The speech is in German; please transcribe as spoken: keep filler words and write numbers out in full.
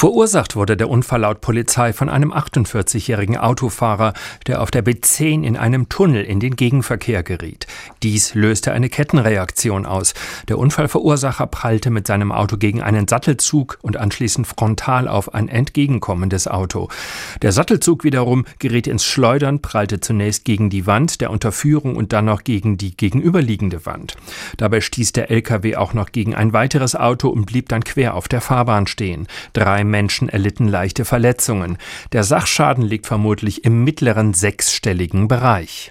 Verursacht wurde der Unfall laut Polizei von einem achtundvierzigjährigen Autofahrer, der auf der B zehn in einem Tunnel in den Gegenverkehr geriet. Dies löste eine Kettenreaktion aus. Der Unfallverursacher prallte mit seinem Auto gegen einen Sattelzug und anschließend frontal auf ein entgegenkommendes Auto. Der Sattelzug wiederum geriet ins Schleudern, prallte zunächst gegen die Wand der Unterführung und dann noch gegen die gegenüberliegende Wand. Dabei stieß der L K W auch noch gegen ein weiteres Auto und blieb dann quer auf der Fahrbahn stehen. Drei Menschen erlitten leichte Verletzungen. Der Sachschaden liegt vermutlich im mittleren sechsstelligen Bereich.